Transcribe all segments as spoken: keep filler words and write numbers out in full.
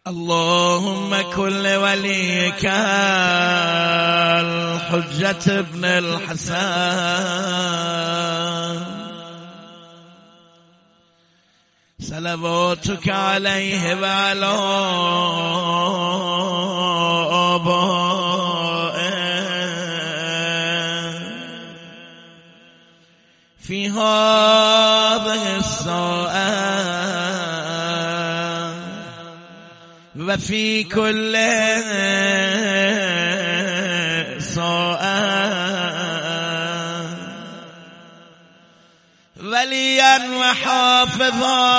اللهم كل وليك الحجة ابن الحسن صلواتك عليه وعلى آبائه في هذه الساعة وفي كل ساعة وليا وحافظا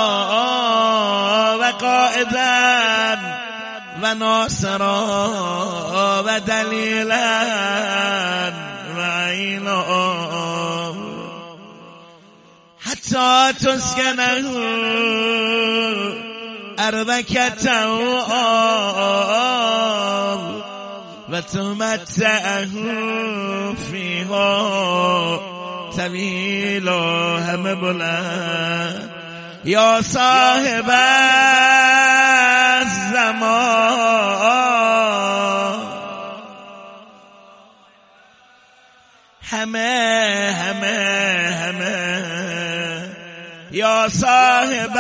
وقائدا وناصرا ودليلا وعينا حتى تسكنه أرضك تواب وتمتعه فيها طويل هم بلند يا صاحب الزمان همه همه همه يا صاحب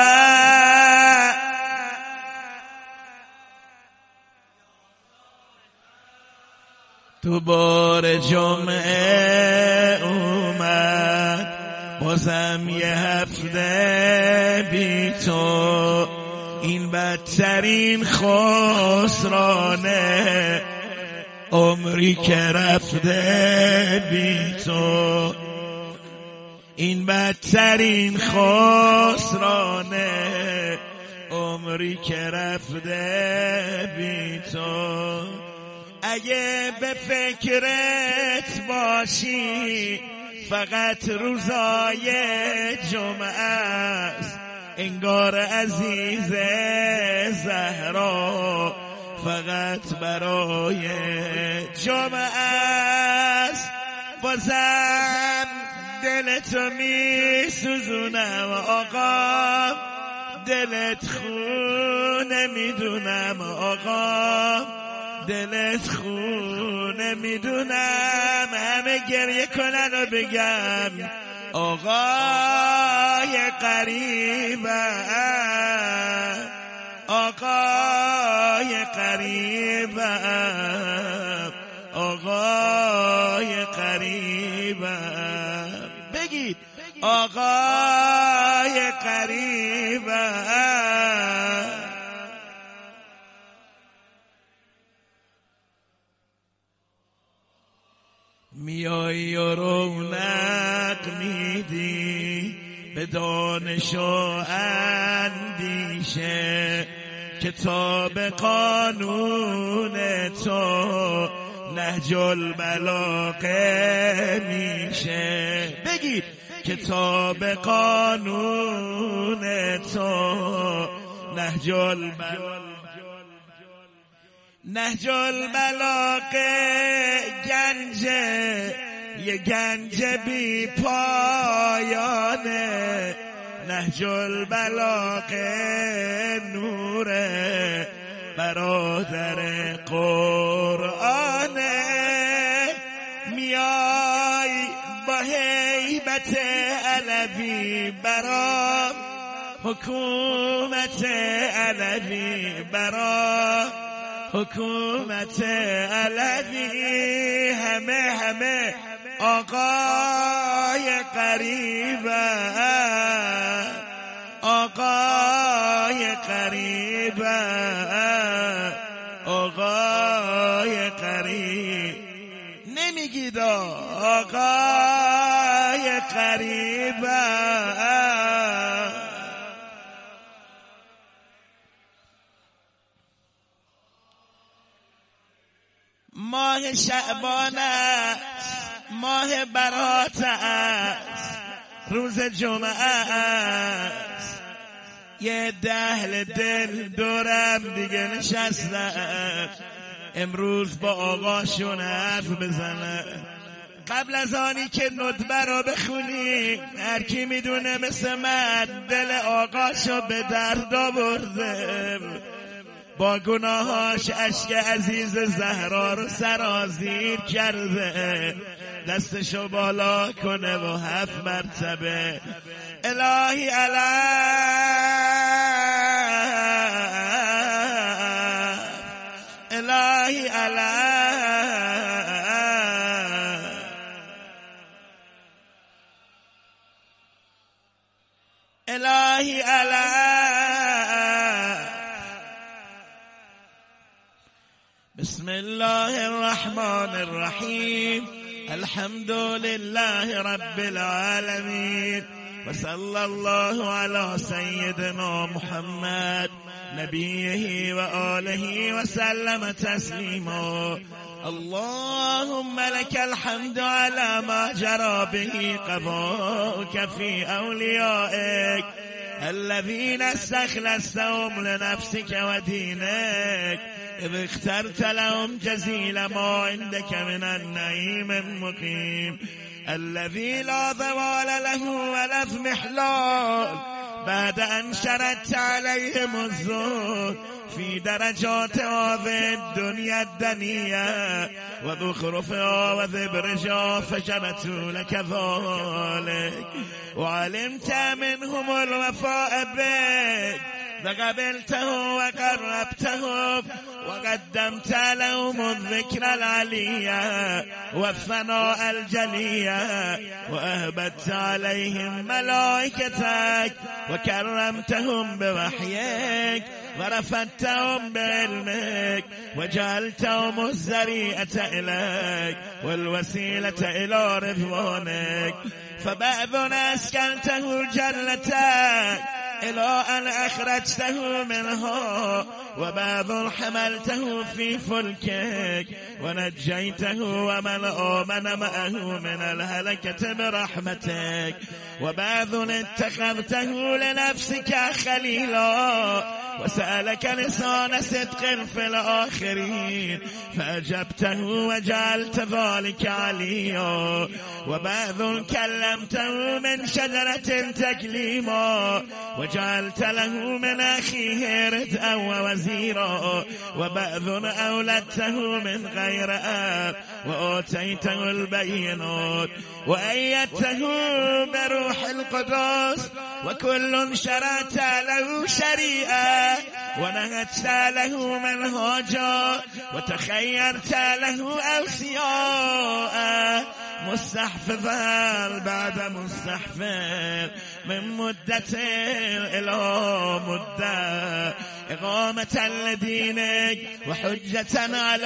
تو بار جمعه اومد بازم یه هفته بی تو این بدترین خسرانه عمری که رفته بی تو این بدترین خسرانه عمری که رفته بی تو اگه به فکرت باشی فقط روزای جمعه است انگار عزیز زهرا فقط برای جمعه است بازم دلتو می سوزونم آقا دلت خونه میدونم آقا دلت خونه میدونم همه گریه کنن و بگم آقای قریبه آقای قریبه آقای قریبه بگید آقای قریبه میایی و رونق میدی به دانش و اندیشه کتاب قانون تو نهج البلاغه میشه بگید کتاب قانون تو نهج البلاغه نهج البلاغه گنجه یه گنج بی پایانه نهج البلاغه نوره برادر قرآنه میای با هیبت علوی برام حکومت علوی برام حکومت علوی همه همه آقای قریبه آقای قریبه آقای قریب نمیگید آقای قریبه ماه شعبان است ماه برات است روز جمعه است یه دهل دل دورم دیگه نشستن امروز با آقاشون حرف بزنن قبل از آنی که ندبه رو بخونی هر کی میدونه مثل من دل آقاشو به درد آورده با گناهاش اشک عزیز زهرا رو سرازیر کرده، دستشو بالا کنه و هفت مرتبه الهی علم، الهی علم، الهی علم. بسم الله الرحمن الرحیم. الحمد لله رب العالمين وصلى الله على سيدنا محمد نبيه وآله وسلم تسليما. اللهم لك الحمد على ما جرى به قضاؤك في أوليائك الذين استخلصتهم لنفسك ودينك، إذ اخترت لهم جزيل ما عندك من النعيم المقيم الذي لا زوال له ولا اضمحلال بعد أن شردت عليهم الزهد في درجات هذه الدنيا الدنية وزخرفها وزبرجها فشرتوا لك ذلك، وعلمت منهم الوفاء بك فقبلته وقربتهم وقدمت لهم الذكر العليا والثناء الجليا، وأهبت عليهم ملائكتك وكرمتهم بوحيك ورفدتهم بعلمك وجعلتهم الذريعة إليك والوسيلة إلى رضوانك، فبعضنا أسكنته جنتك إلى أن أخرجته منها، وبعض حملته في فلكك ونجيته ومن آمن معه من الهلكة برحمتك، وبعض اتخذته لنفسك خليلا وسألك لسان صدق في الآخرين فأجبته وجعلت ذلك عليا، وبعض كلمته من شجرة تكليما وجعلت له من أخيه ردءا ووزيرا، وبعض أولدته من غير أب وآتيته البينات وأيدته بروح القدس، وكل شرعت له شريعة ونهجت له منهاجا وتخيرت له أوصياء مستحفظا بعد مستحفظ من مدة إلى مدة إقامة لدينك وحجة على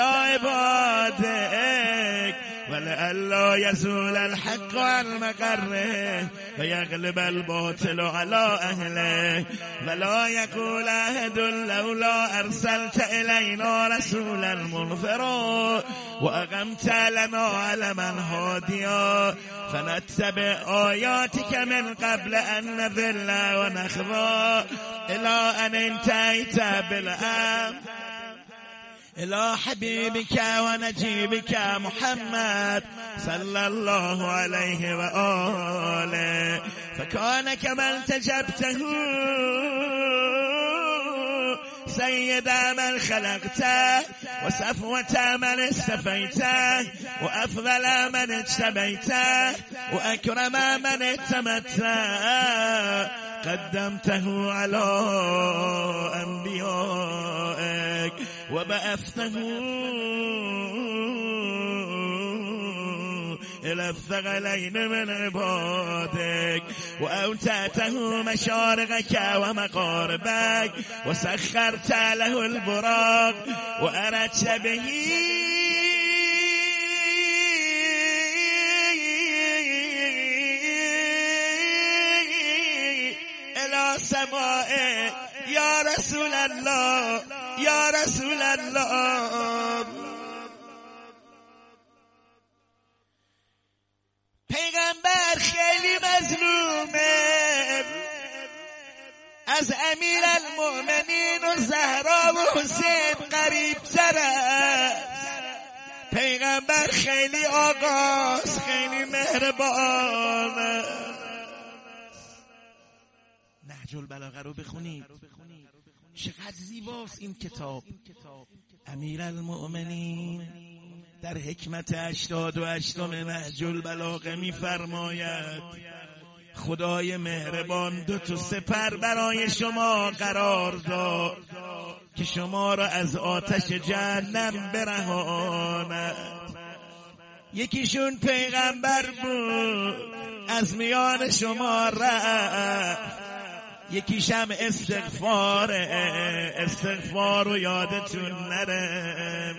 عبادك، ولئلا يزول الحق عن مقره فيغلب الباطل على أهله، ولا يقول أحد لولا أرسلت إلينا رسولا منذرا وأقمت لنا علما هاديا فنتبع آياتك من قبل أن نذل ونخضع إلى أن انتهيت بالأمر إلى حبيبك ونجيبك محمد صلى الله عليه وآله، فكان كما التجبته سيد من خلقته وصفوة من استفيته وأفضل من اجتبيته وأكرم من اتمته، قدمته على أنبيائك وبعثته إلى الثقلين من عبادك وأوتاته مشارقك ومغاربك وسخرت له البراق وأردت به إلى سمائك يا رسول الله يا رسول الله. پیغمبر خیلی مظلومه، از امیر المؤمنین و زهرا و حسین قریب تر است. پیغمبر خیلی آقاست، خیلی مهربانه. نهج البلاغه رو بخونید، چقدر زیباست این کتاب. امیرالمؤمنین در حکمت هشتاد و هشتم نهج البلاغه می‌فرماید خدای مهربان دو تا سپر برای شما قرار داد که شما را از آتش جهنم برهاند. یکیشون پیغمبر بود از میان شما رفت، یکیش هم استغفار استغفار رو یادتون نره.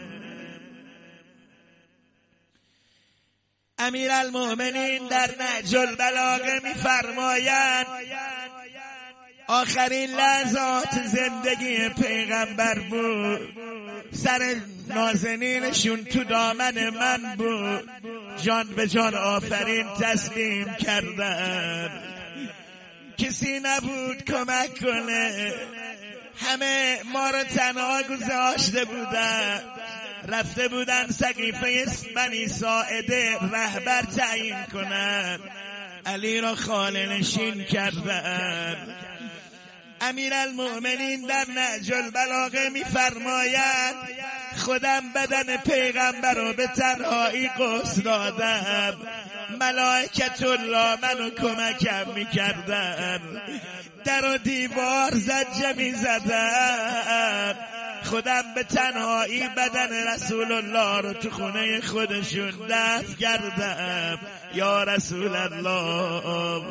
امیرالمؤمنین در نهج البلاغه می‌فرمایند آخرین لحظات زندگی پیغمبر بود، سر نازنینشون تو دامن من بود، جان به جان آفرین تسلیم کردن، کسی نبود کمک کنه، همه ما رو تنها گذاشته بودن، رفته بودن سقیفه بنی ساعده رهبر تعیین کنن، علی را خانه نشین کردن. امیرالمؤمنین در نهج البلاغه می‌فرمایند خودم بدن پیغمبر رو به تنهایی غسل دادم، ملائکت الله منو کمکم می‌کردن، در و دیوار زجه می‌زدن، خودم به تنهایی بدن رسول الله رو تو خونه خودشون دفن کردم. یا رسول الله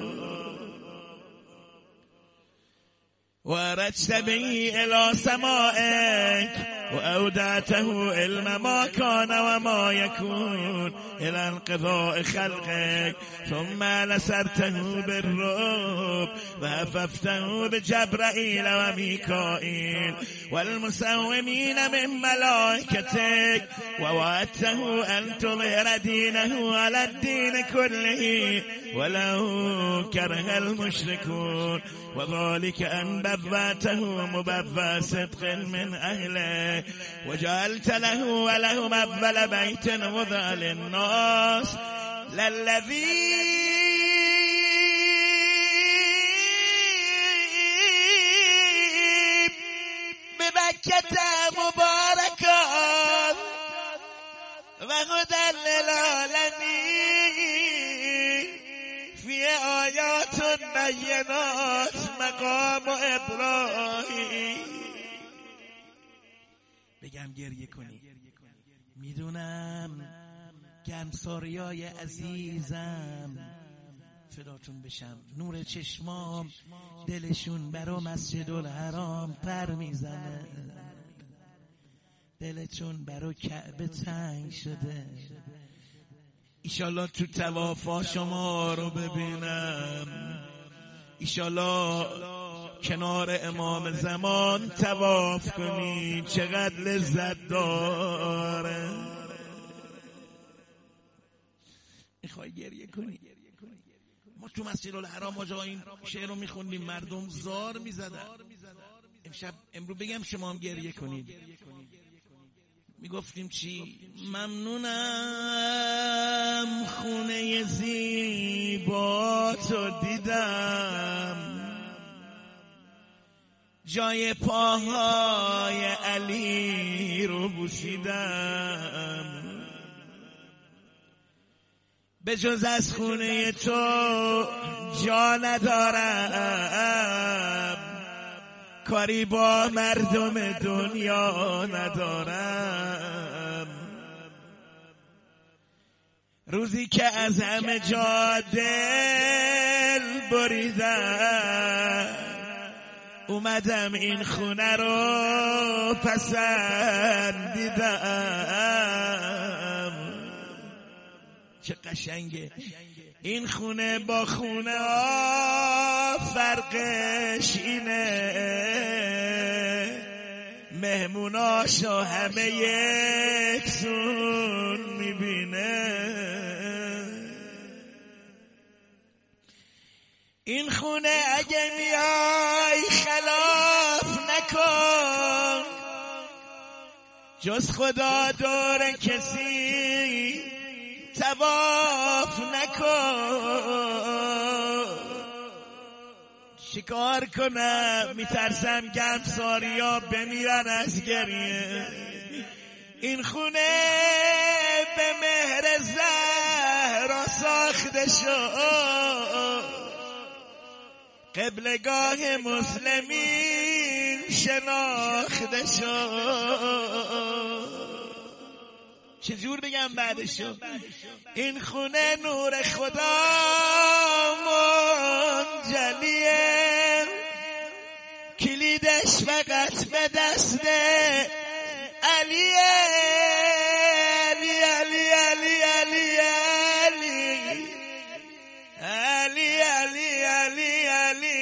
وارجت به الى سمائك واودعته علم ما كان وما يكون الى انقضاء خلقك ثم نصرته بالرعب وحففته بجبرائيل وميكائيل والمسومين من ملائكتك ووعدته ان تظهر دينه على الدين كله ولو كره المشركون وذلك أن بباته مببى صدق من أهله وجعلت له ولهم أول بيت وضع للناس للذي بمكة مباركا وهدى للعالمين فی آیات بینات مقام ابراهیم. بگم گریه کنی، میدونم که همساریای عزیزم فداتون بشم، نور چشمام دلشون برا مسجد الحرام پر میزنه، دلشون برا کعبه تنگ شده. ایشالله تو طوافا شما رو ببینم، ایشالله کنار امام زمان طواف کنی، چقدر لذت داره. میخوای گریه کنی؟ ما تو مسجد الحرام آجا این شعر رو میخوندیم، مردم زار میزدن. امشب امروز بگم شما هم گریه کنید. میگفتیم چی؟ ممنونم خونه زیبا تو دیدم، جای پاهای علی رو بوسیدم، به جز از خونه تو جا ندارم، کاری با مردم دنیا ندارم. روزی که از همه جا دل بریدم، اومدم این خونه رو پسندیدم. چه قشنگه این خونه با خونه ها، فرقش اینه مهموناشو همه یکسون میبینه. این خونه اگه میای خلاف نکن، جز خدا دور کسی طواف نکن. چیکار کنم؟ میترسم گرمساریا بمیرن از گریه. این خونه به مهر زهرا ساخته شد، قبلگاه مسلمین شناخته شد. چجور بگم بعدشو؟ این خونه نور خدا منجلیه، کلیدش فقط به دست علیه. علی علی علی علی علی علی علی علی علی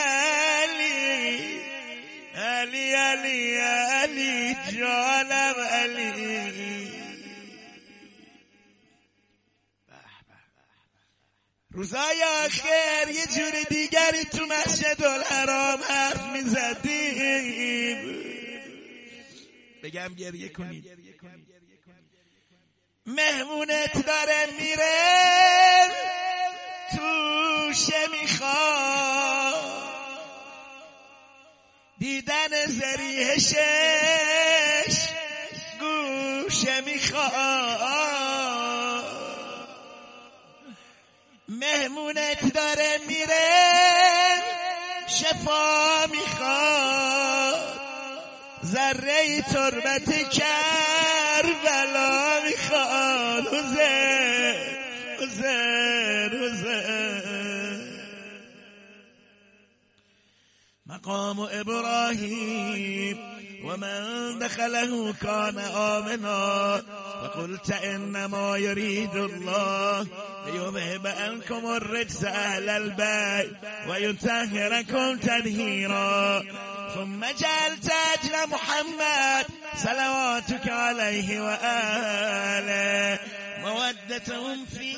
علی علی علی علی جانم علی. روزای آخر یه جور دیگری تو مسجد الحرام حرف میزدیم. بگم گریه کنید. مهمونت داره میره توشه میخواد، دیدن زریحشش گوشه میخواد. مهمونت داره میره شفا میخواد، ذره تربت کربلا میخواد. حسین حسین حسین. مقام ابراهیم و من دخله کان آمنا و قلت انما یرید الله لیذهب عنکم الرجس اهل البیت و یطهرکم تطهیرا. ثم جعلت اجر محمد صلواتك علیه و آله مودتهم فی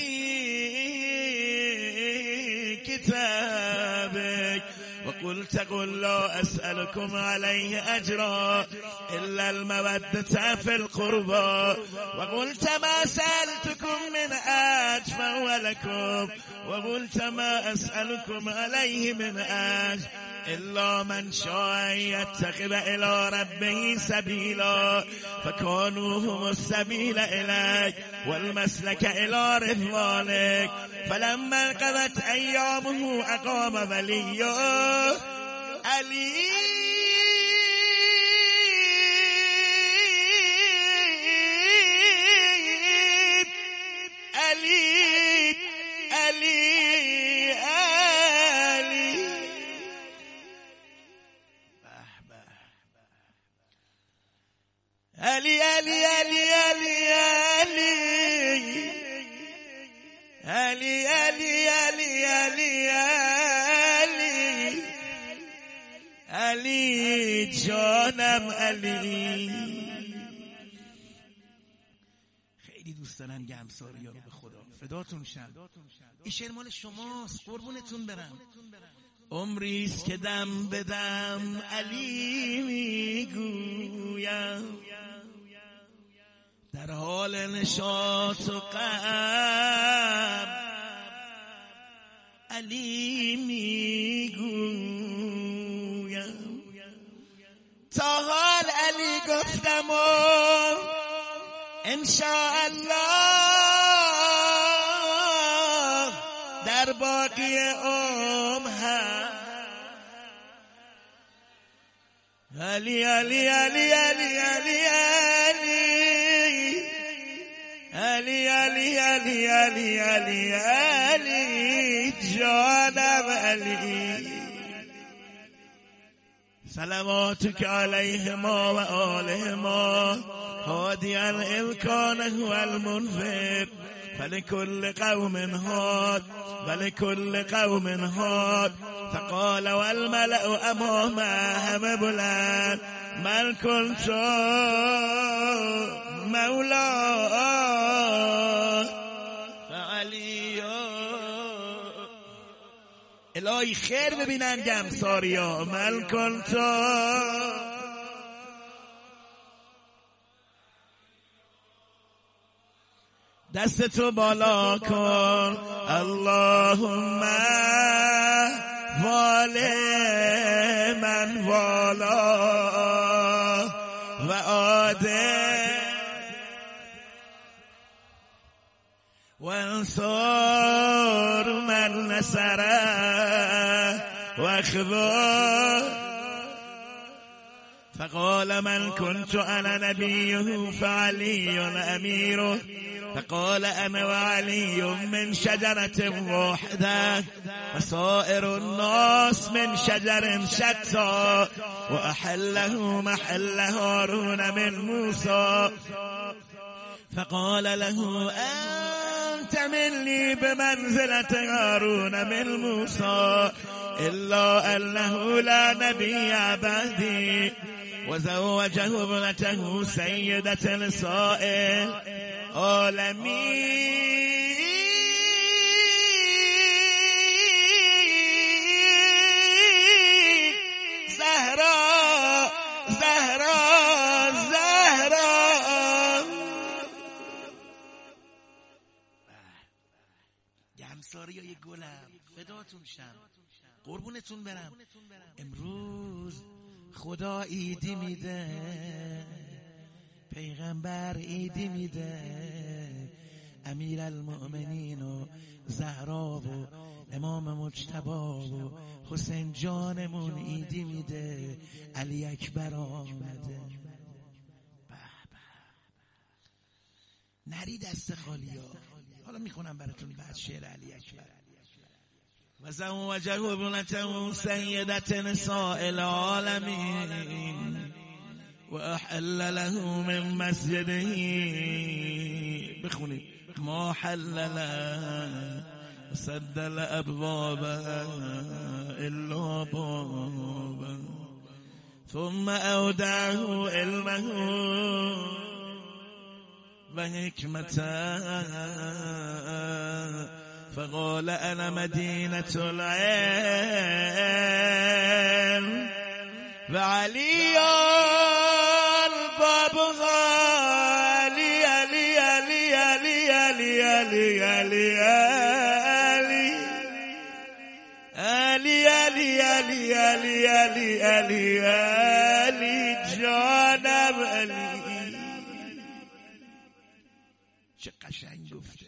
کتابک و قلت قل لا اسألكم عليه اجرا الا المودة في القربى و قلت ما سألتكم من اجر فهو لكم و قلت ما اسألكم عليه من اجر الا من شاء يتخذ الى ربه سبيلا فكانوا هم السبيل اليك والمسلك الى رضوانك. فلما انقضت ايامه اقام وليه علي علي علي علی علی علی علی علی علی علی علی علی علی علی جانم علی. خیلی دوست دارن گرمساریا رو، به خدا فداتون شم. این شعر مال شماست، قربونتون برم. عمریست که دم بدم علی میگویم، در حال نشاط و غم علی میگویم. تا حال علی گفتم و انشاءالله در باقی عمر علی علی علی علی علی علی علی علی علی علی علی جانم علی. صلواتك علیهما و آلهما هادیا اذ کان هو المنفق فلكل قوم هاد ولكل قوم هاد. فقال والملأ امامه همه بلند من كنت مولاه فعلی. الهی خیر ببینن گمساریا. من كنت دستتو بالا کن. اللهم احوال من والا و عاده و انصار من نصره و اخبار فقال من كنت انا نبيه فعلي اميره فقال انا وعلي من شجرة واحدة وسائر الناس من شجر شتى واحله محل هارون من موسى فقال له انت مني بمنزلة هارون من موسى إلا أنه لا نبي بعدي وزوجه ابنته سيدة نساء العالمين زهرا زهرا زهرا گمساری های گلم فداتون شم قربونتون برم. امروز خدا ایدی میده، پیغمبر ایدی میده، امیر المؤمنین و زهرا و امام مجتبی و حسین جانمون ایدی میده، علی اکبر آمده. نری دست خالی ها. حالا میخونم براتون بعد شعر علی اکبر. و زوجه ابنته سیدة نساء العالمین و احل له من مسجده بخونید ما حل له سد الابواب الا بابا ثم اودعه علمه و حکمته فقال انا مدینة العلم و علی بابها علی علی علی علی علی علی علی علی علی علی علی علی علی علی جانم علی. چه قشنگ گفته.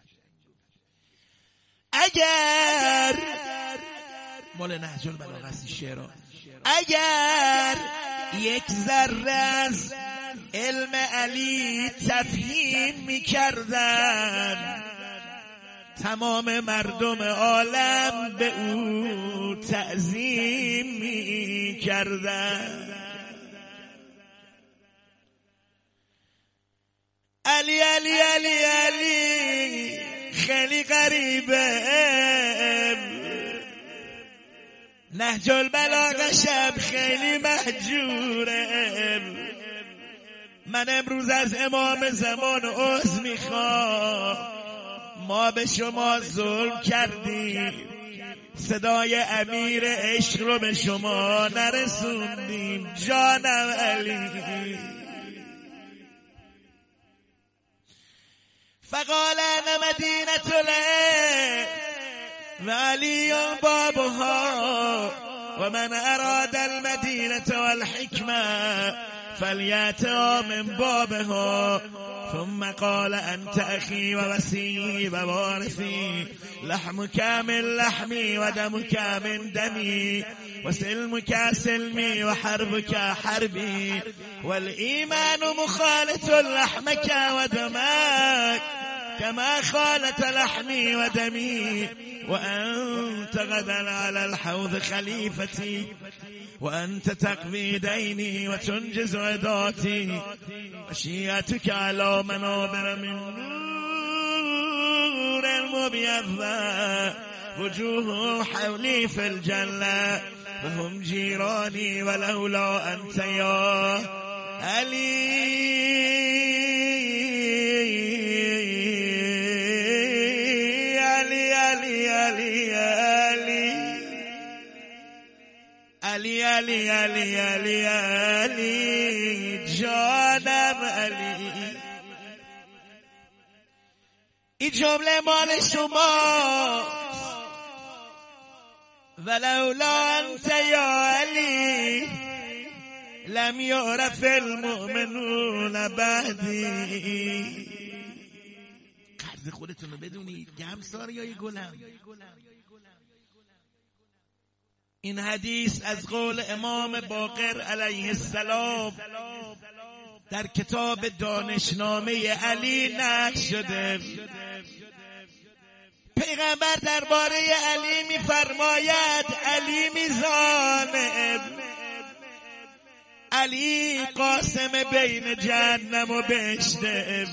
اگر مال نهج البلاغه است شعر، اگر یک ذره از علم علی تفهیم می‌کردند تمام مردم عالم به او تعظیم می‌کردند. علی علی علی علی خیلی غریبه، نهج البلاغه شب خیلی محجوره. من امروز از امام زمان عذر میخوام، ما به شما ظلم کردیم، صدای امیر عشق رو به شما نرسوندیم. جانم علی. فقال انا مدینة العلم و علی بابها و من اراد المدینة والحکمة فلیأتها من بابها. ثم قال انت اخی و وصی و وارثی لحمک من لحمی و دمک من دمی و سلمک سلمی و حربک حربی والایمان مخالط لحمک و دمک كما خالت لحمي ودمي وأنت غدا على الحوض خليفتي وأنت تقضي ديني وتنجز عداتي وشيعتك على منابر من نور مبيضة وجوه حولي في الجنة وهم جيراني ولولا أنت يا علي علی علی علی علی علی جانم علی. این جمله مال شما. ولولا انت یا علی لم یعرف المؤمنون بعدی. قدر خودتون رو بدونید گمساریای گلم. این حدیث از قول امام باقر علیه السلام در کتاب دانشنامه علی نقل شده. پیغمبر درباره علی می‌فرماید علی میزان، علی قاسم بین جهنم و بهشت،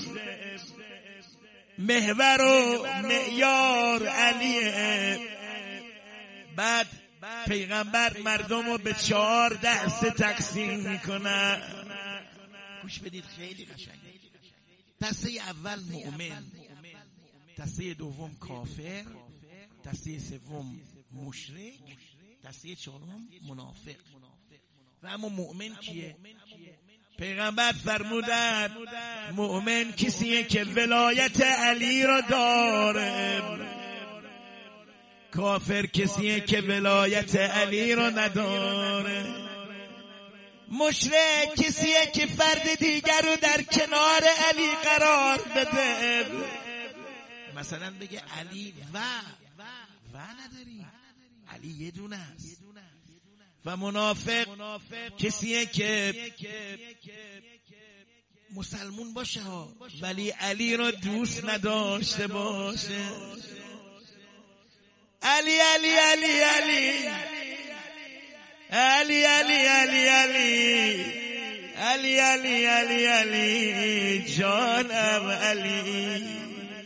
محور و معیار علیه. بعد پیغمبر مردم رو به چهار دسته تقسیم میکنه. گوش بدید خیلی قشنگه. دسته اول مؤمن، دسته دوم کافر، دسته سوم مشرک، دسته چهارم منافق. و اما مؤمن کیه؟ پیغمبر فرمودن مؤمن کسیه که ولایت علی را داره، کافر کسیه که ولایت علی را نداره، مشرک کسیه که فرد دیگر رو در کنار علی قرار بده. مثلا بگه علی و و نداری، علی یه دونه است. و منافق کسیه که مسلمون باشه ولی علی را دوست نداشته باشه. علی علی علی علی علی علی علی علی علی علی علی علی جانم علی.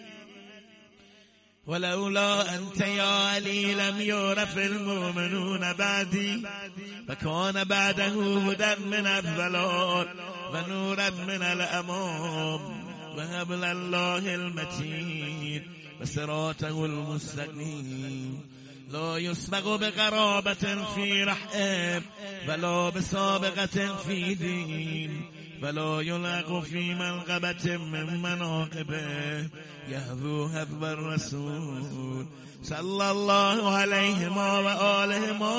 ولولا انت یا علی لم یعرف المؤمنون بعدی و کان بعده هدی من الضلال و نورا من الامام و حبل الله المتین و صراطه المستقیم لا يسبق بقرابة في رحم ولا بسابقة في دين ولا يلغ في منقبة من مناقبه يهذو هذب الرسول صلى الله عليهما وآلهما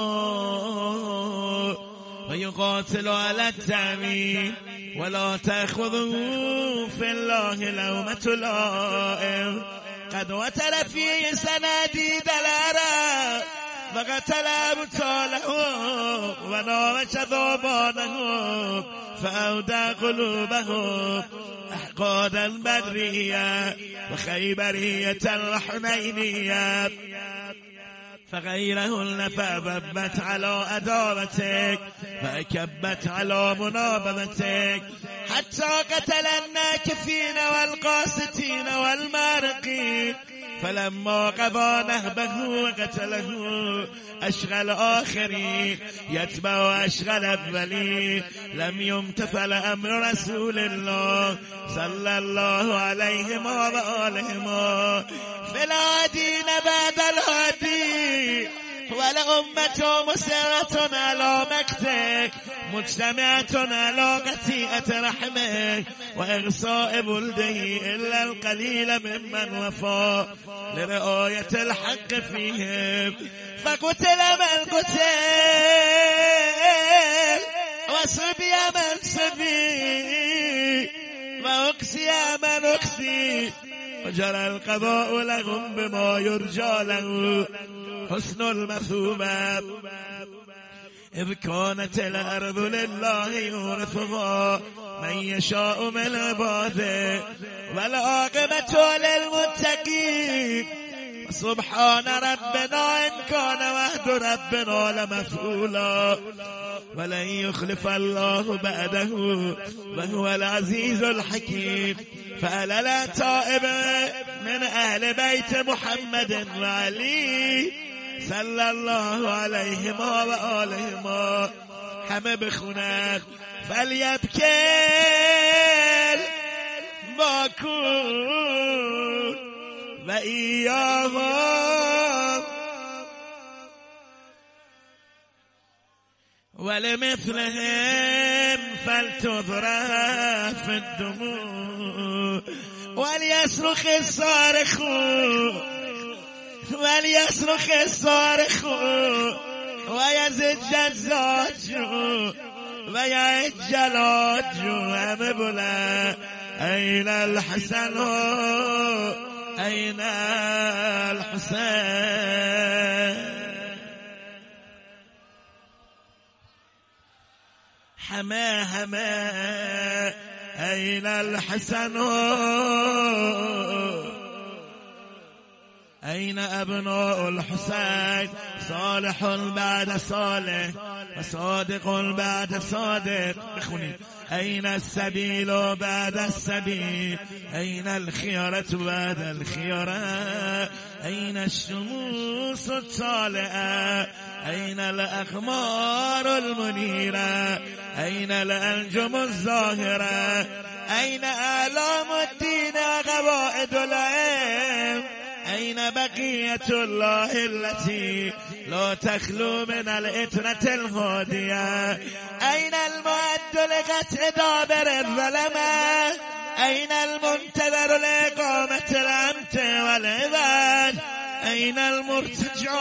ويقاتل على التأمين ولا تأخذه في الله لومة لائم قد وتر فيه سناديد العرب وقتل أبطاله وناوش ذوبانه فأودى قلوبهم أحقادا بدرية وخيبرية الحنينية فغيرهن فأببت على أدارتك فأكبت على منابذتك حتى قتل الناكفين والقاسطين والمارقين فلما قضى نهبه وقتله أشغل آخرين يتبع أشغل أولين لم يمتثل أمر رسول الله صلى الله عليهما وآلهما فلا دين بعد الهادي ولأمة مسرة على مكتك مجتمعة على قطيئة رحمك وإغصاء بلده إلا القليل ممن وفى لرعاية الحق فيهم فقتل من قتل وصبي من صبي وأقسي من أقسي وجرى القضاء لهم بما يرجى له حسن المثوبة إذ كانت الأرض لله يورثها من يشاء من عباده والعاقبة للمتقين سبحان ربنا إن كان وعد ربنا لمفعولا ولن يخلف الله بعده وهو العزيز الحكيم فألا لا تائب من أهل بيت محمد وعلي صلى الله عليهما وآلهما همه بخونن فلیبکل باکون و ایاهم ولمثلهم فلتضرب الدموع وليصرخ الصارخون وليصرخ الصارخ ويزج الزاج ويعج العاج ومبلى أين الحسن أين الحسين حما حما أين الحسن أين أبناء الحسين صالح بعد صالح وصادق بعد صادق بخوني أين السبيل بعد السبيل أين الخيارة بعد الخيارة أين الشموس الطالعة أين الأقمار المنيرة أين الأنجم الظاهرة أين آلام الدين قواعد العلم أين بقية الله التي لا تخلو من الإترة الهادية أين المعد لقطع دابر الظلمة أين المنتظر لإقامة الأمت والعباد أين المرتجع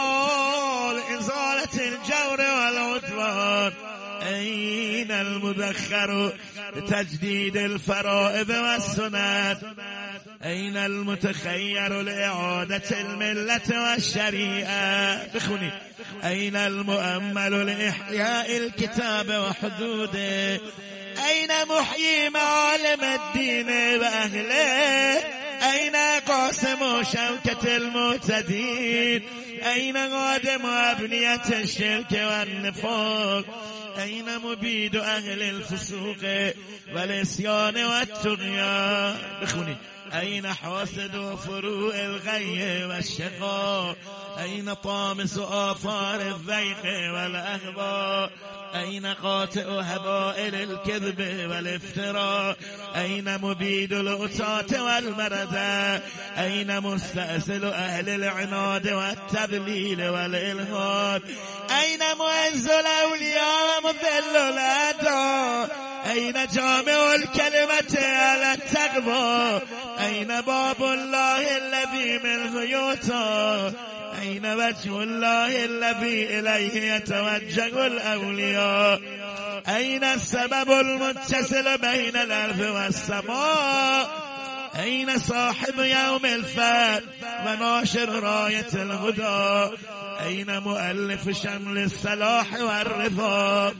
لإزالة الجور والعدوان أين المذخر لتجديد الفرائض والسنن أين المتخير لإعادة الملة والشريعة بخوني أين المؤمل لإحياء الكتاب وحدوده أين محيي معالم الدين وأهله أين قاسم شوكة المعتدين أين غادم أبنية الشرك والنفاق أين مبيد أهل الفسوق والعصيان والطغيان بخوني أين حاسد فروع الغي والشقاء أين طامس آثار الضيق والأهواء أين قاطئ هبائل الكذب والافتراء أين مبيد الأتاة والمردة أين مستأصل أهل العناد والتضليل والإلحاد أين معز الأولياء ومذل الأعداء أين جامع الكلمة على التقوى أين باب الله الذي منه يؤتى أين وجه الله الذي إليه يتوجه الأولياء أين السبب المتصل بين الأرض والسماء أين صاحب يوم الفتح وناشر راية الهدى أين مؤلف شمل الصلاح والرضا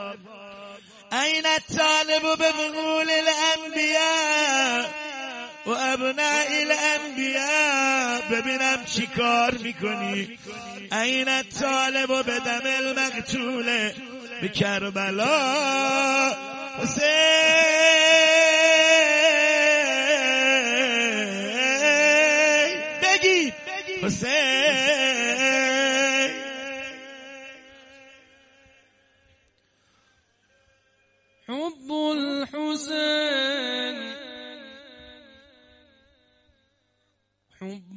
أين الطالب بفضول الأنبياء وأبناء الأنبياء ببینم چی کار میکنی أين الطالب بدم المقتول بكربلاء حسین بگید حسین حب الحسين حب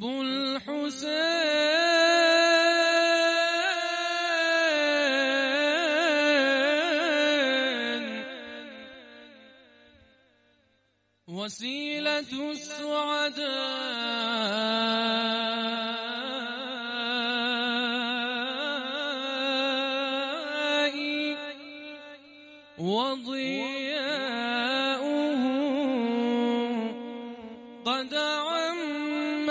الحسين وسيلة السعداء وضياؤه قد عم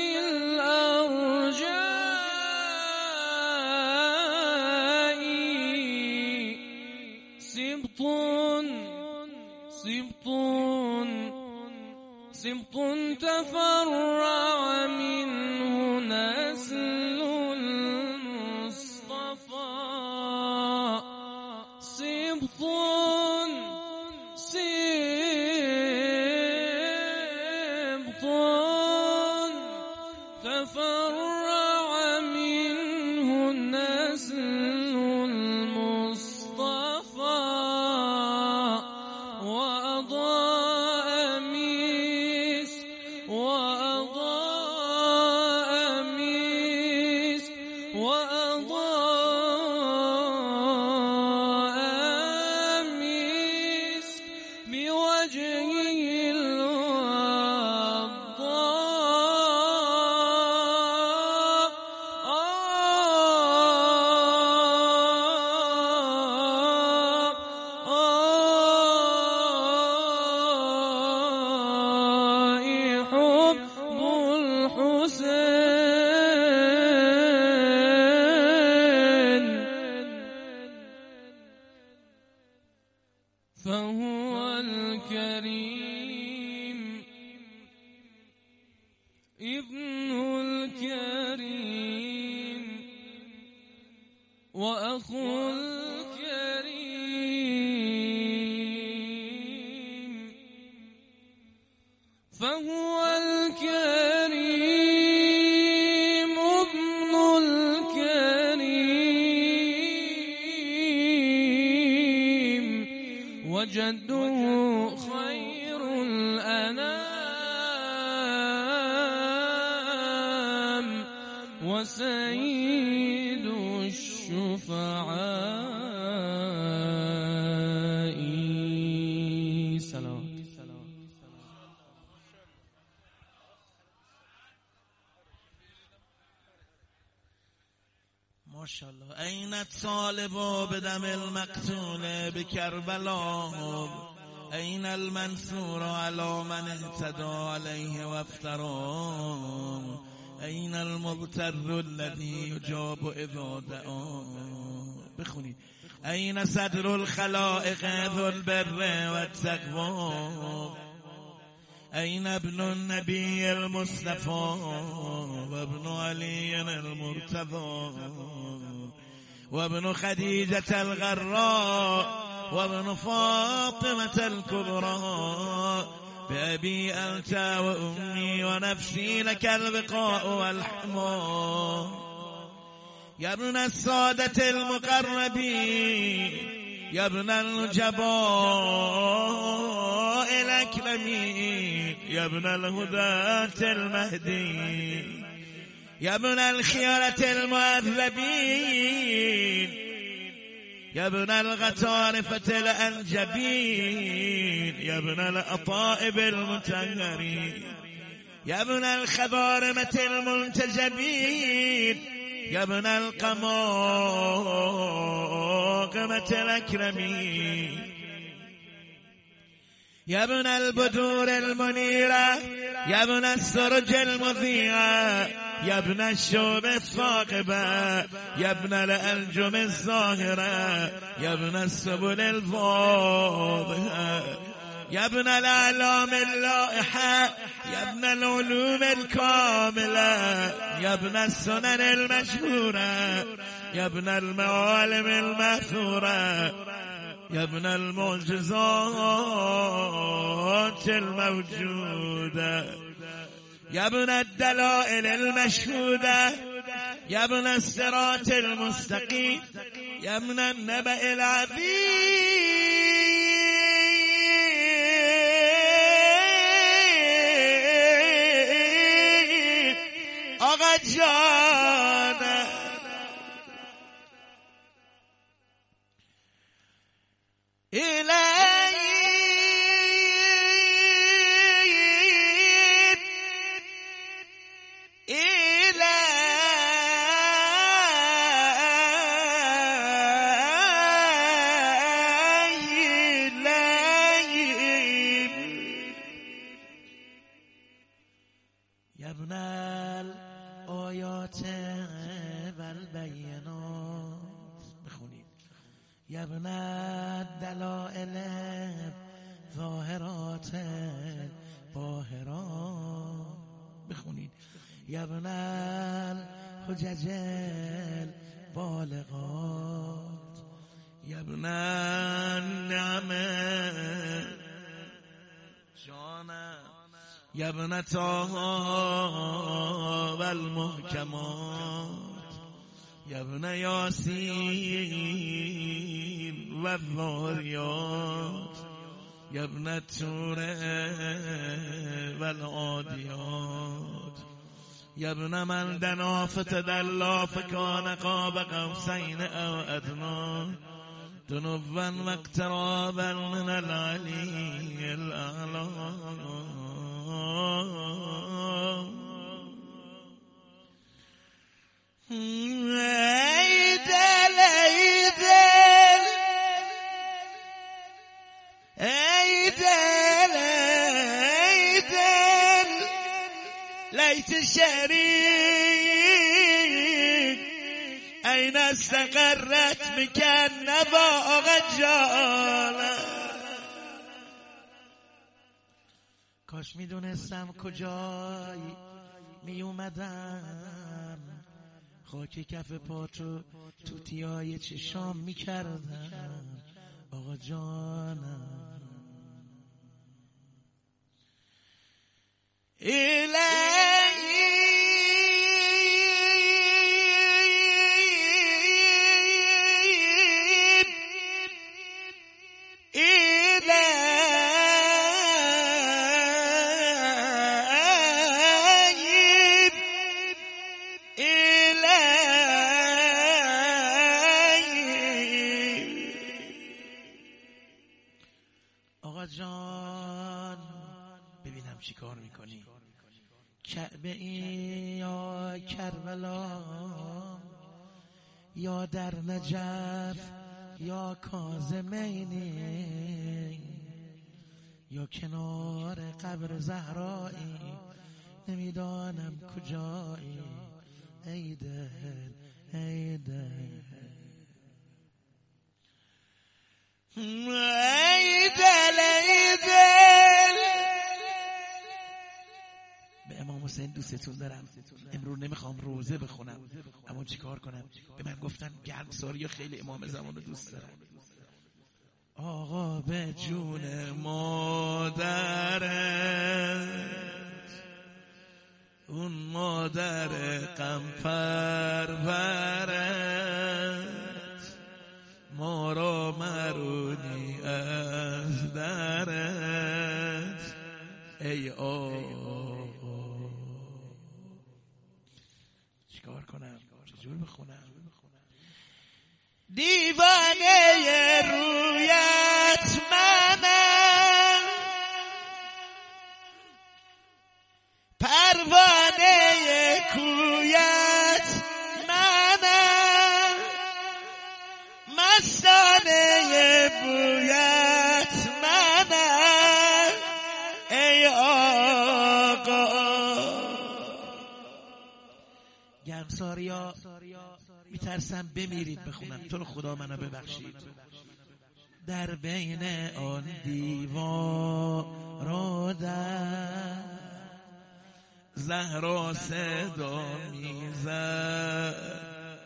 بالأرجاء سبط سبط سبط تفرع منه نسل المصطفى سبط سبط تفرع منه نسل المصطفى وأضاء مسك وأضاء مسك وأضاء مسك بوجهه الوضاء فهو الكريم ابن الكريم وأخو الكريم فهو الكريم ابن الكريم وجده خير الأنام وسيد الشفعاء. سلام. ماشاءالله. أين الطالب بدم المقتول بكربلا أين المنصور على من اهتدى عليه وافترى أين المضطر الذي يجاب إذا دعا. بخونید. أين صدر الخلائق ذو البر والتقوى أين ابن النبي المصطفى وابن علي المرتضى وابن خديجة الغراء وابن فاطمة الكبرى بأبي أنت وأمي ونفسي لك البقاء والحمى. يا ابن السادة المقربين يا ابن الجباء الأكرمين يا ابن الهداة المهدي يا ابن الخيرة المؤذبين يا ابن الغطارفة الأنجبين يا ابن الأطائب المتهرين يا ابن الخضارمة المنتجبين يا ابن القماقمة الأكرمين يا ابن البدور المنيرة يا ابن السرج المضيئة يا ابن الشوب الثاقبة يا ابن الأنجم الظاهرة يا ابن السبل الفاضحة يا ابن الأعلام اللائحة يا ابن العلوم الكاملة يا ابن السنن المشهورة يا ابن المعالم المأثورة يا ابن المعجزات الموجودة يا ابن الدلائل المشهودة يا ابن الصراط المستقيم يا ابن النبأ العظيم آقا جان إلهي إلهي يا ابن الآيات والبينات. بخونید. يا ابن الدلائل ظاهرات باهرات. بخونید. يا ابن الحجج البالغات يا ابن النعمة جانا يا ابن طه والمحكمات يا ابن ياسين والذاريات يا ابن التور والعاديات يا ابن من دنا فتدلى فكان قاب قوسين أو أدنى دنوا واقترابا من العلي الأعلى. أيدل أيدل أيدل أيدل ليت الشريك أين استقرت مكان نبا غجالة کاش میدونستم کجای می اومدم، خاک کف پاتو توتیای چشام میکردم آقا جانم. آقا جان ببینم چی کار میکنی. کعبه ای یا کربلا، یا در نجف یا کاظمینی، یا کنار قبر زهرایی، نمیدانم کجایی. ای دل ای دل ای دل ای دل. به امام حسین دوستتون دارم. امروز نمیخوام روزه بخونم، اما چیکار کنم؟ به من گفتن گرمساری و خیلی امام زمان رو دوست دارم. آقا به جون مادرت، اون مادر غم پرورت، ما را مرونی از درت. ای آقا چیکار کنم؟ چجور بخونم؟ دیوانه رویت منم، پروانه کویت منم، مستانه بویت منم. ای آقا گرمساریا میترسم بمیرید بخونم، تو رو خدا منو ببخشید. در بین آن دیوار و در زهرا صدا میزد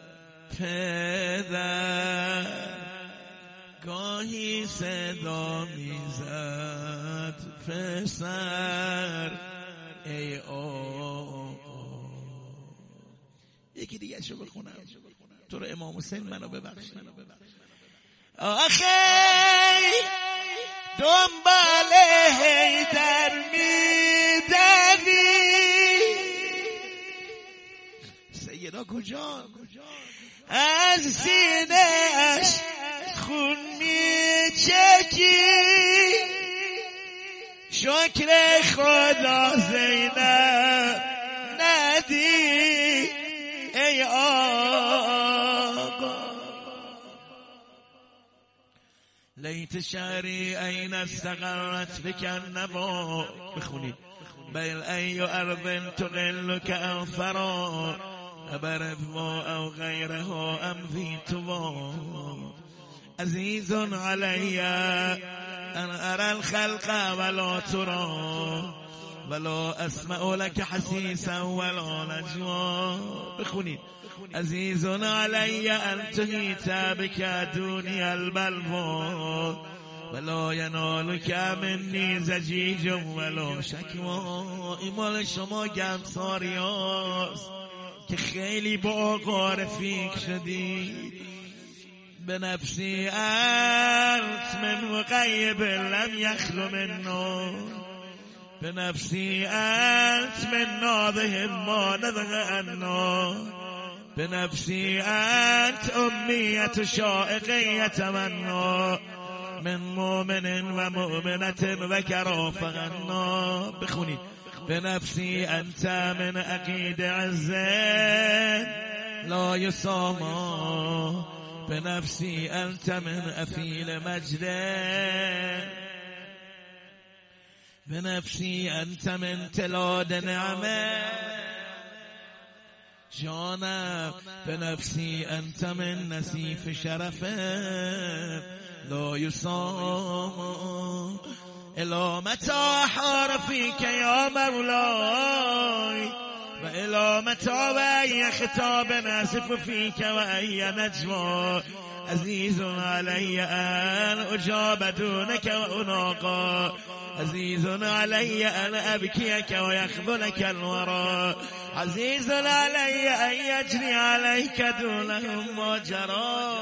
پدر، گاهی صدا میزد پسر. ای آقا یکی دیگه شو بخونم، تو رو امام حسین منو ببخش. آخه دنبال حیدر میدوی، سیدا کجا؟ از سینه اش خون میچکی، شکر خدا زینب ندی. ای آقا لیت شعری این استقرت بکن نبا. بخونید بیل ای ارض تقل که انفرا ابرد ما او غیره ام فی توا. عزیز علی ان ارى الخلق ولا ترى ولا اسمع لك حسیسا ولا نجوا. بخونید عزیز علی ان تهیت بک دونی البلوا ولا ینالک منی زجیج ولا شکوا. این مال شما گرمساریاست که خیلی با آقا رفیق شدید. به نفسی انت من مقیب لم یخلو منا، به نفسی انت من ناضح ما نضغ عنا، به نفسی انت امیت شائق یتمنا من مؤمن و مؤمنت و کرافغنا. بخونید به نفسی انت من عقید عزن لا یساما، به نفسی انت من افیل مجد، به نفسی انت من تلاد نعمه جانم، به نفسی انت من نصیف شرفه لا یسام. الی متى حرفیک یا مولاي و الی متى و ای خطاب ناسف فیک و ای نجوى عزیز علی ان اجاب دونک و اناقا عزیز علی ان ابکیک و یخذلک الورا عزیز علی ان یجری علیک دونهم ماجرا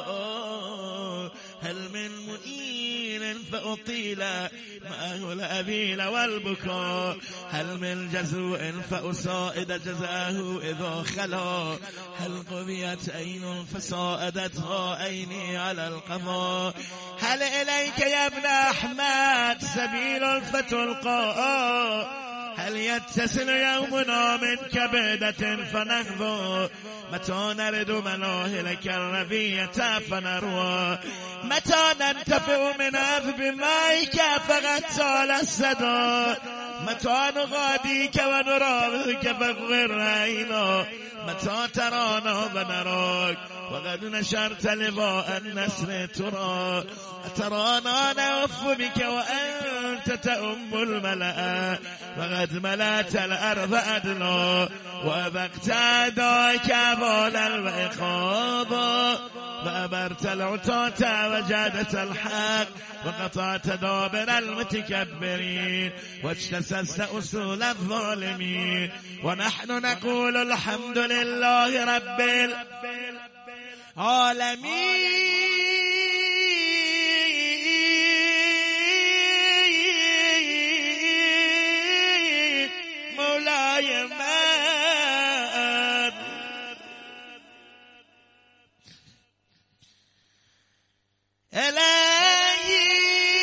هل من معین فأطیل معه الأبیل والبكاء هل من جزوع فأساعد جزاه اذا خلا هل قضیت عین فساعدتها عینی على القضاء هل الیک یا ابن احمد سبیل فتلقا هل يتصل يومنا من كبدة فنهضو متى نرد مناهلك الربية فنروى متى ننتفع من عذب مائك فقد طال السدى متى نغاديك ونراوك فاغفر عينا متى ترانا ونراك وقد نشرت لواء النسر ترى أترانا نوف بك وأنت تأم الملأ وقد ملأت الأرض أدنى وأبقت أداك بالا وإخابا وأبرت العتاة وجادت الحق وقطعت دابر المتكبرين واجتسست أصول الظالمين ونحن نقول الحمد لله رب العالمين مولاي من إلهي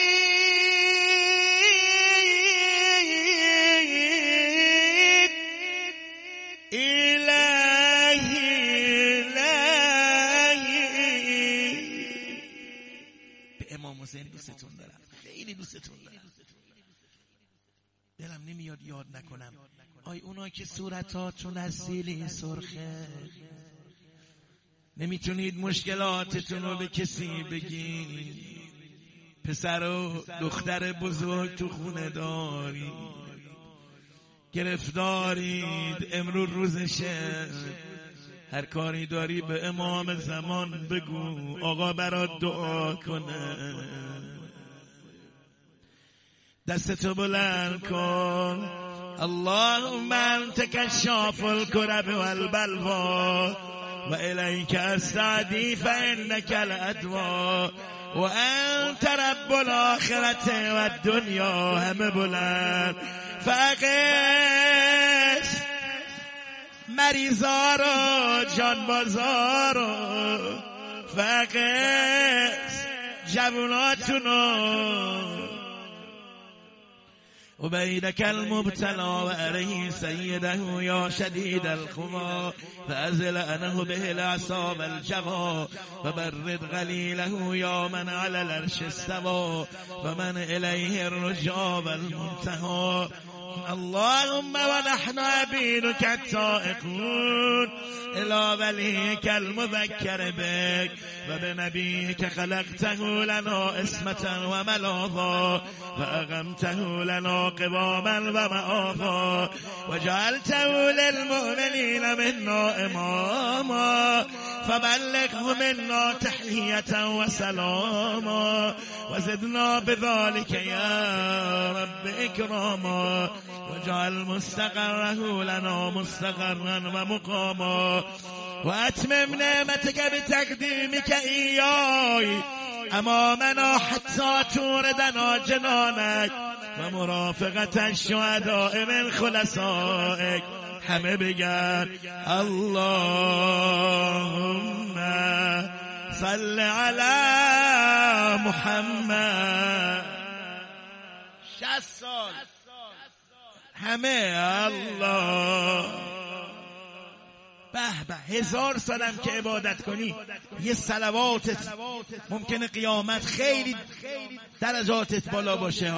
إلهي إلهي به امام حسین دوستتون دارم، خیلی دوستتون دارم. دلم نمیاد یاد نکنم. آی اونا که صورتاتون از سیلی سرخه، نمیتونید مشکلاتتون رو به کسی بگین، پسر و دختر بزرگ تو خونه داری، گرفتارید، امروز روزشه، هر کاری داری به امام زمان بگو آقا برات دعا کنه، دستتو بلند کن. اللهم انت کشاف الکرب والبلوا و الیک استعدی فانک الادوا و انت رب الاخرت و الدنیا. همه بلند. فقط مریضا رو، جانبازا رو، فقط جواناتون رو، وبينك المبتلى وأريه سيده يا شديد الخما فأزل أنه به الأعصاب الجوى وبرد غليله يا من على العرش استوى ومن إليه الرجاء والمنتهى. اللهم ونحن عبيدك التائقون إلى وليك المذكر بك وبنبيك خلقته لنا اسمة وملاذا وأغمته لنا قواما ومآذا وجعلته للمؤمنين منا إماما فبلغه منا تحية وسلاما وزدنا بذلك يا رب إكراما وجعل مستقره لنا مستقرا ومقاما وأتمم نعمتك بتقديمك إياي أمامنا حتى توردنا جنانك ومرافقة الشهداء من خلصائك. همه بگن اللهم صل على محمد. شصت سال همه الله. به به هزار سالم که عبادت کنی یه صلواتت ممکنه قیامت خیلی درجاتت بالا باشه.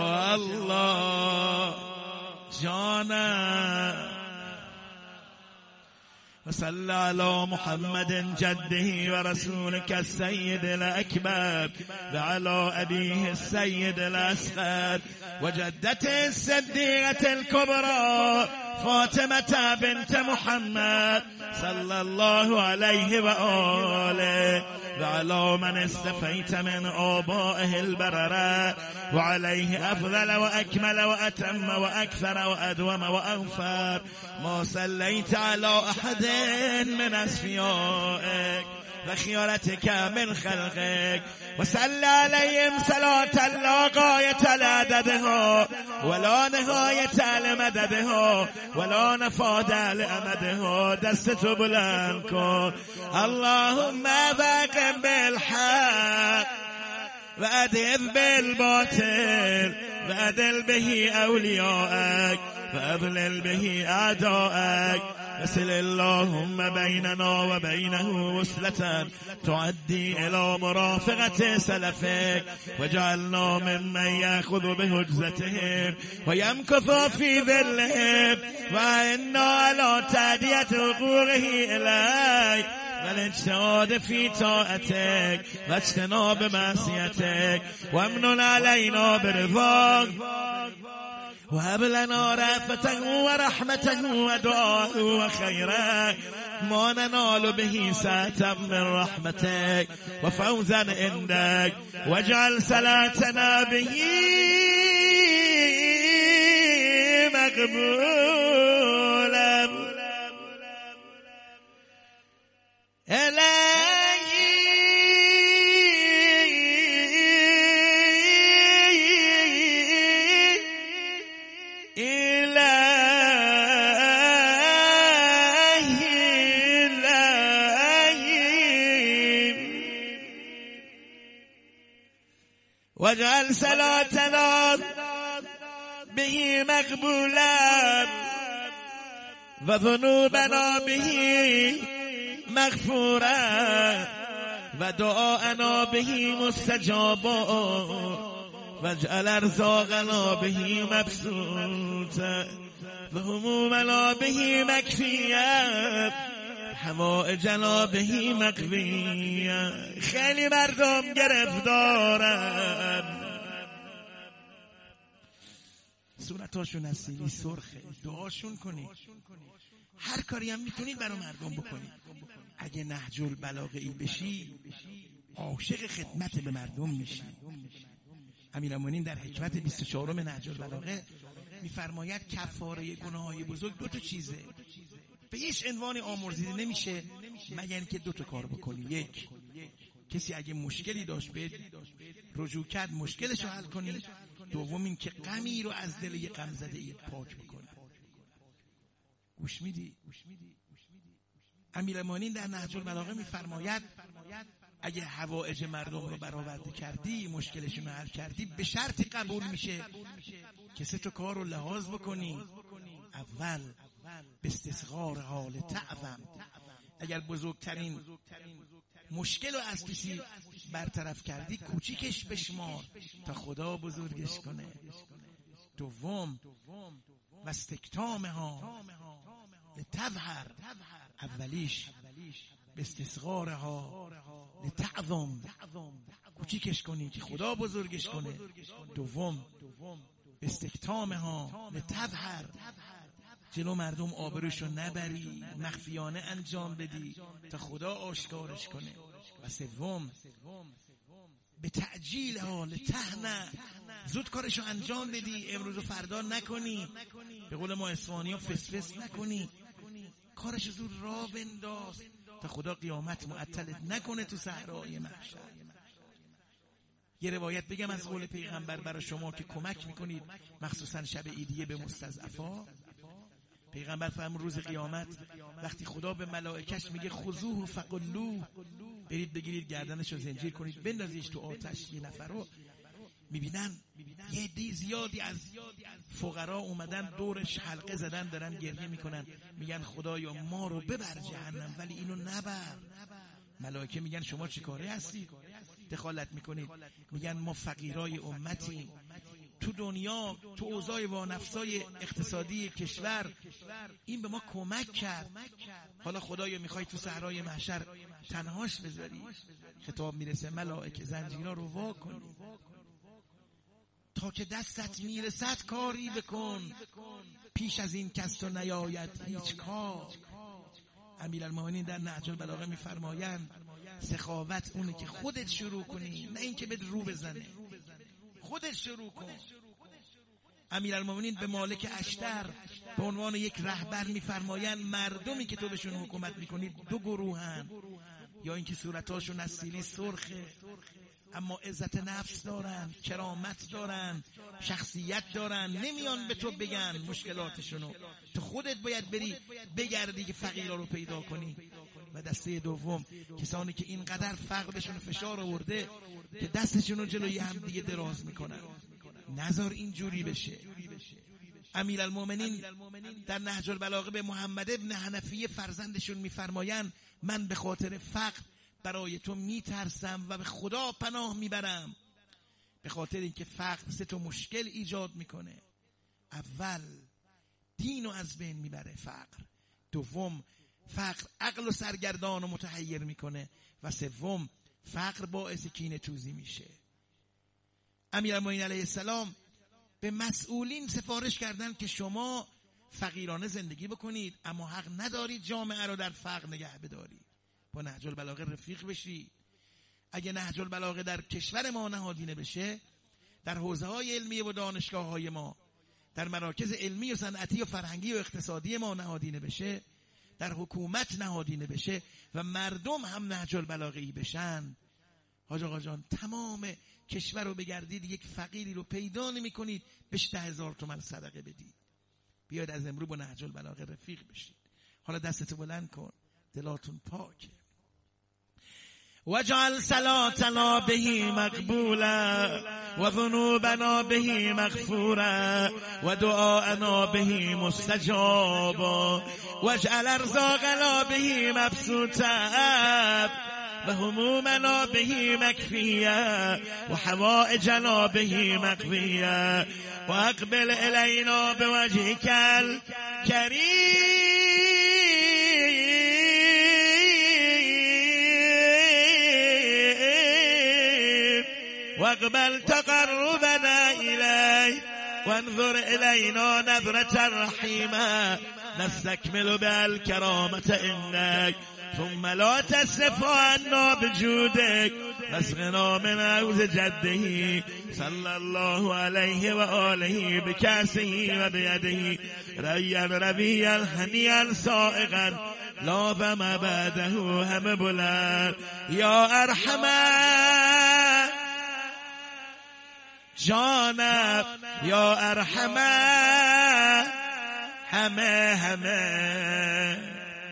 الله جانم. وصل على محمد جده ورسولك السيد الأكبر وعلى أبيه السيد الأصغر وجدته الصديقة الكبرى فاطمة بنت محمد صلى الله عليه وآله وعلى من استفيت من آبائه البررة وعليه أفضل وأكمل وأتم وأكثر وأدوم وأوفر ما صليت على أحد من أصفيائك وخيارتك من خلقك وصل عليهم صلاة لا غاية لعددها ولا نهاية لمددها ولا نفاد لأمدها. دست بلند کن. اللهم فاقم بالحق وأدذ بالباطل وأدل به أولياءك وأضلل به أعداءك وصل اللهم بيننا وبينه وصلة تعدي إلى مرافقة سلفك وجعلنا ممن يأخذ بهجزتهم ويمكث في ذلهم وإنا على تأدية حقوقه إليك والاجتهاد في طاعتك واجتناب معصيتك وامنن علينا برضاك وهب لنا رأفته ورحمته ودعاه وخيره ما ننال به ساعة من رحمتك وفوزا عندك واجعل صلاتنا به مقبولا واجعل صلاتنا به مقبولا وذنوبنا به مغفورا ودعاءنا به مستجابا واجعل ارزاقنا به مبسوطا وهمومنا به مکفیه حوائجنا به مقویه. خیلی مردم گرفتارن، صورتاشون نسیلی سرخه، دعاشون کنید. هر کاری هم میتونید برای مردم بکنید. اگه نهج البلاغه ای بشی عاشق خدمت به مردم میشی. امیرالمومنین در حکمت بیست و چهارم نهج البلاغه میفرماید کفاره گناههای بزرگ دو تا چیزه، به هیچ عنوان آمرزیده نمیشه مگر اینکه دو تا کار بکنی. یک، کسی اگه مشکلی داشت به رجوع کرد مشکلش رو حل کنی. دوم این که غمی رو از دل یه غم زده ای پاک بکنی. گوش میدی؟ امیرالمومنین در نهج البلاغه میفرماید اگه حوائج مردم رو برآورده کردی، مشکلشون رو حل کردی، به شرطی قبول میشه که سه تا کار رو لحاظ بکنی. اول، به استصغار حال تعظم. اگر بزرگترین مشکل رو از کسی برطرف کردی کوچیکش بشمار تا خدا بزرگش کنه. دوم، و استکتامها لتظهر. اولیش به استصغارها لتعظم، کوچیکش کنی که خدا بزرگش کنه. دوم، به استکتامها لتظهر، جلو مردم آبروشو نبری، مخفیانه انجام بدی تا خدا آشکارش کنه. و سوم، به تعجیل ها لتهنه، زود کارشو انجام بدی، امروز و فردا نکنی، به قول ما اصفهانی ها فسفس نکنی، کارشو زود راه بنداز تا خدا قیامت معطلت نکنه تو صحرای محشر. یه روایت بگم از قول پیغمبر برای شما که کمک میکنید مخصوصا شب عیدیه به مستضعفا. پیغمبر فرمود روز قیامت وقتی خدا به ملائکش میگه خذوه فغلوه، برید بگیرید گردنشو زنجیر کنید بندازیش تو آتش، یه نفر رو میبینن یه دی زیادی از فقرا اومدن دورش حلقه زدن، دارن گریه میکنن، میگن خدایا ما رو ببر جهنم ولی اینو نبر. ملائکه میگن شما چی کاره هستید دخالت میکنید؟ میگن ما فقیرای امتی، تو دنیا تو اوضاع وانفسای اقتصادی کشور این به ما کمک کرد. حالا خدایا میخوای تو صحرای محشر تنهاش بذاری، خطاب میرسه ملائکه زنجیرها رو وا کنی، تا که دستت میرسد کاری بکن، پیش از این کس تو نیاید هیچ کار. امیرالمومنین در نهج البلاغه میفرمایند سخاوت اونه که خودت شروع کنی، نه اینکه بهت رو بزنه. خودت شروع کن. امیرالمومنین به مالک اشتر به عنوان یک رهبر میفرمایند مردمی که تو بهشون حکومت میکنی دو گروهن، یا اینکه صورتاشون از سیلی سرخه اما عزت نفس دارن، کرامت دارن، شخصیت دارن، نمیان به تو بگن مشکلاتشونو، تو خودت باید بری بگردی که فقیرا رو پیدا کنی. و دسته دوم کسانی که اینقدر فقرشون فشار آورده که دستشونو جلوی هم دیگه دراز میکنن. نذار اینجوری بشه. امیرالمومنین در نهج البلاغه به محمد ابن حنفیه فرزندشون میفرمایند من به خاطر فقر برای تو میترسم و به خدا پناه میبرم، به خاطر اینکه فقر سه تا مشکل ایجاد میکنه. اول دین رو از بین میبره فقر، دوم فقر عقل و سرگردان و متحیر میکنه، و سوم فقر باعث کینه توزی میشه. امیرالمومنین علیه السلام به مسئولین سفارش کردند که شما فقیرانه زندگی بکنید اما حق ندارید جامعه رو در فقر نگه بدارید، با نهج البلاغه رفیق بشید. اگه نهج البلاغه در کشور ما نهادینه بشه، در حوزه‌های علمی و دانشگاه‌های ما، در مراکز علمی و صنعتی و فرهنگی و اقتصادی ما نهادینه بشه، در حکومت نهادینه بشه و مردم هم نهج البلاغه‌ای بشن، حاج آقا جان تمام کشور رو بگردید یک فقیری رو پیدا نمی کنید بهش ده هزار تومن صدقه بدید. بیاید از امروز با نهج البلاغه رفیق بشید. حالا دستتو بلند کن، دلاتون پاکه. وجعل صلاتنا به مقبولا و ذنوبنا به مغفورا و دعاءنا به مستجابا واجعل ارزاقنا به مبسوطا و همومنا به مکفیا و حوائجنا به مقضیا و اقبل الینا بوجهک الکریم واقبل تقربنا إليه وانظر إلينا نظرة رحيمة نستكمل بها الكرامة إنك ثم لا تصرف عنا بجودك واسقنا من عوز جده صلى الله عليه وآله بكاسه وبيده ريا ربيا هنيا سائغا لا فما بعده هم بلند يا أرحم جانب یا ارحمه همه همه